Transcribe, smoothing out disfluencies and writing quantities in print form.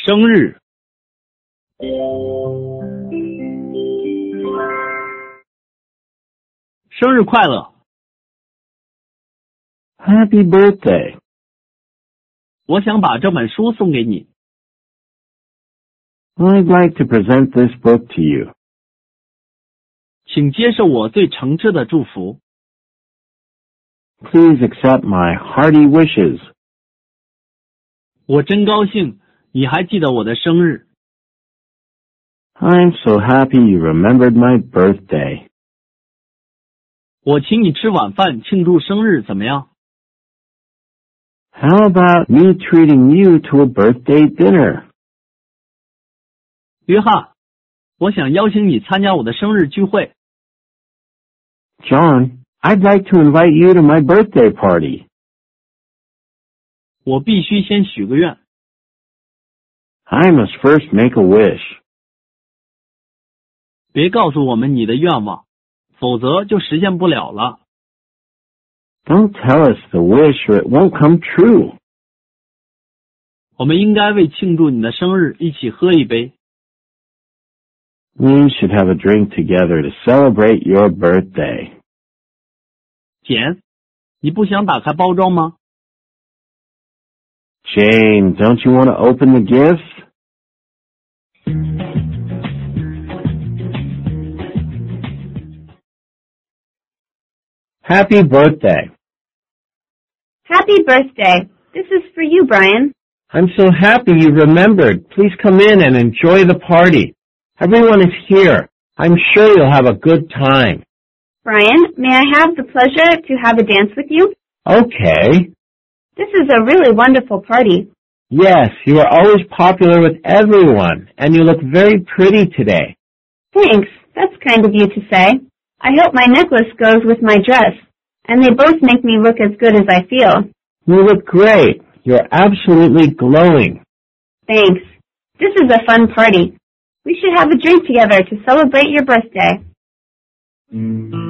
生日。生日快乐。 Happy birthday. 我想把这本书送给你。 I'd like to present this book to you. 请接受我最诚挚的祝福。 Please accept my hearty wishes. 我真高兴你还记得我的生日。 I'm so happy you remembered my birthday. 我请你吃晚饭庆祝生日怎么样？ How about me treating you to a birthday dinner? 约翰，我想邀请你参加我的生日聚会。 John, I'd like to invite you to my birthday party. 我必须先许个愿。 I must first make a wish. 别告诉我们你的愿望，否则就实现不了了。 Don't tell us the wish or it won't come true. 我们应该为庆祝你的生日一起喝一杯。 We should have a drink together to celebrate your birthday. 简，你不想打开包装吗？ Jane, don't you want to open the gifts? Happy birthday. Happy birthday. This is for you, Brian. I'm so happy you remembered. Please come in and enjoy the party. Everyone is here. I'm sure you'll have a good time. Brian, may I have the pleasure to have a dance with you? Okay. This is a really wonderful party. Yes, you are always popular with everyone, and you look very pretty today. Thanks. That's kind of you to say. I hope my necklace goes with my dress, and they both make me look as good as I feel. You look great. You're absolutely glowing. Thanks. This is a fun party. We should have a drink together to celebrate your birthday.